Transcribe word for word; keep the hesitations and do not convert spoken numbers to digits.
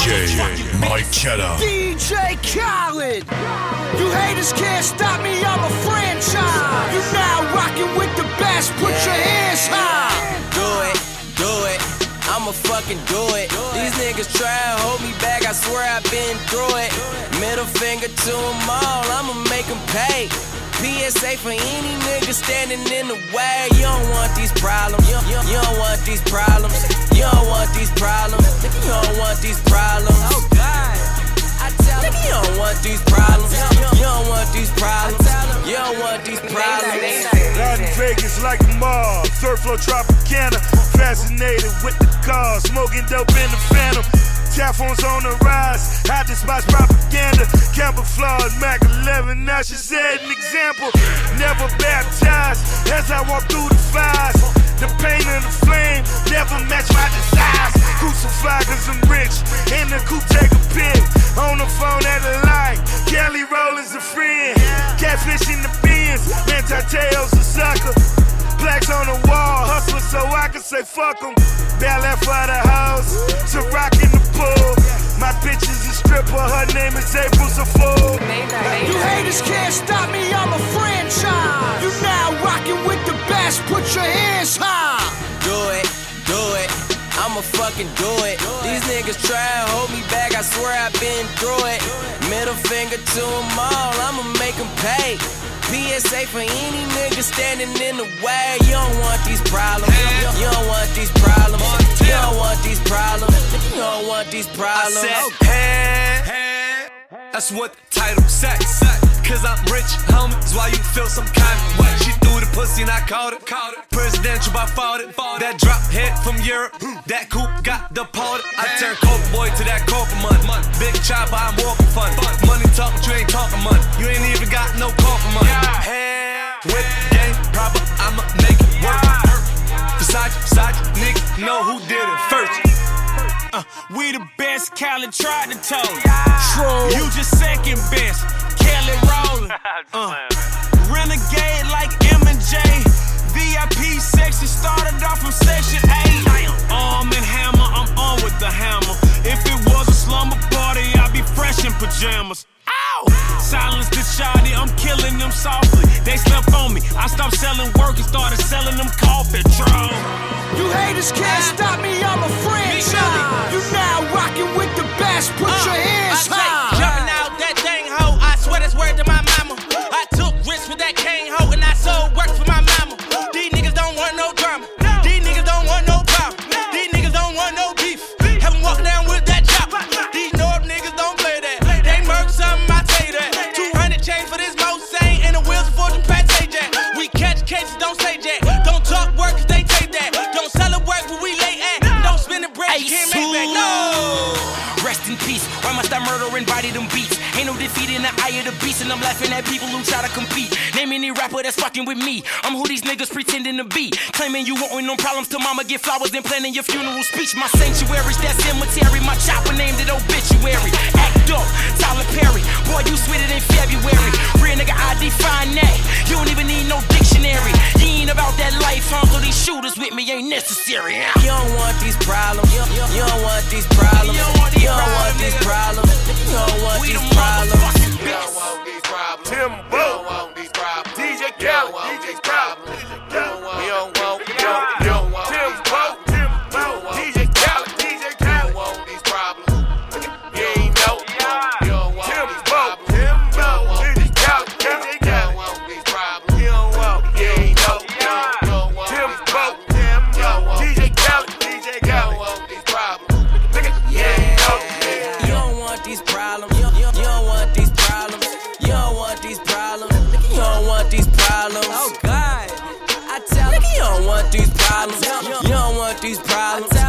J Mike Cheddar. D J Khaled. You haters can't stop me, I'm a franchise. You now rocking with the best, put your hands high. Do it, do it, I'ma fucking do it. These niggas try and hold me back, I swear I've been through it. Middle finger to them all, I'ma make them pay. P S A for any nigga standing in the way. You don't want these problems, you, you, you don't want these problems. You don't want these problems, you don't want these problems. Oh God, I tell them, you don't want these problems. You don't want these problems, you don't want these problems. Out in Vegas like the mall, third floor Tropicana. Fascinated with the cars, smoking dope in the Phantom. Telephone on the rise, I despise propaganda. Camouflage, Mac eleven, now she set an example. Never baptized as I walk through the fires. The pain and the flame never match my desires. Crucify cause I'm rich, in the coupe take a pic. On the phone at the light, Kelly Rowland's a friend. Catfish in the bins, man Tatel's a sucker. Blacks on the wall, hustler so I can say fuck em. Ballet for the house, to rock in the pool. My bitch is a stripper, her name is April's a fool. You haters can't stop me, I'm a franchise. You now rocking with the best, put your hands high. Do it, do it, I'ma fucking do it. These niggas try and hold me back, I swear I've been through it. Middle finger to them all, I'ma make them pay. P S A for any nigga standing in the way. You don't want these problems, you don't want these problems. You don't want these problems, you don't want these problems. I said, hey, hey, that's what the title says. Cause I'm rich, homie, that's why you feel some kind of way. She threw the pussy and I caught it. Presidential by fault it. That drop head from Europe, that coupe got deported. I turned coke boy to that corporate money. Big chopper, I'm walking funny. Money talk, but you ain't talking money. You ain't even got no corporate money. Hey, with game proper, I'ma make it work. Versace, Versace, nigga, know who did it first. Uh, we the best, Khaled tried to tell you. True. You just second best, Kelly Rowland. Uh, renegade like M and J. V I P section started off from section eight. Arm and hammer, I'm on with the hammer. If it was a slumber party, I'd be fresh in pajamas. Ow! Silence the shoddy, I'm killing them softly. They slept on me, I stopped selling work and started selling them coffee drugs. You haters can't stop me, I'm a franchise. You now rocking with the best, put uh, your hands I high. Jumping out that dang hoe, I swear that's word to my mama. I took risks with that cane hoe and I sold work for my mama. These niggas don't want no drama. These niggas don't want no problem. These niggas don't want no beef. Have them walk down with that chopper. These North niggas don't play that. They murk something, I tell you that. two hundred chains for this Mosaic and the wheels of fortune Pat say that. We catch cases, don't say that. Don't talk work cause they take that. Don't sell it work where we lay at. Don't spend the bread, you can't make back. No! Rest in peace. Why must I murder and body them beats? Ain't no defeat in the eye of the beast, and I'm laughing at people who try to compete. Name any rapper that's fucking with me. I'm who these niggas pretending to be. Claiming you won't win no problems till mama get flowers and planning your funeral speech. My sanctuary's that cemetery. My chopper named it obituary. Act up, Tyler Perry. Boy, you sweeter than February. Real nigga, I define that. You don't even need no dictionary. You ain't about that life, huh? So these shooters with me ain't necessary. You don't want these problems, you, you, you don't want these problems. You don't want these problems, you don't want these problems. You don't want these problems. Timbo. You don't want these problems. D J Khaled. D J Khaled. You don't want, you don't, you don't want Timbo. Timbo. D J Khaled. D J Khaled. You don't want these problems. You ain't know. You don't want these problems. Timbo. D J Khaled. D J Khaled. You don't want these problems. You don't want. You ain't know. You don't want Timbo. Timbo. D J Khaled. D J Khaled. You don't want these problems. You ain't know. You don't want these problems. You, you, you don't want these problems. You don't want these problems. You don't want these problems. Oh God, I tell you, you don't want these problems. You don't want these problems.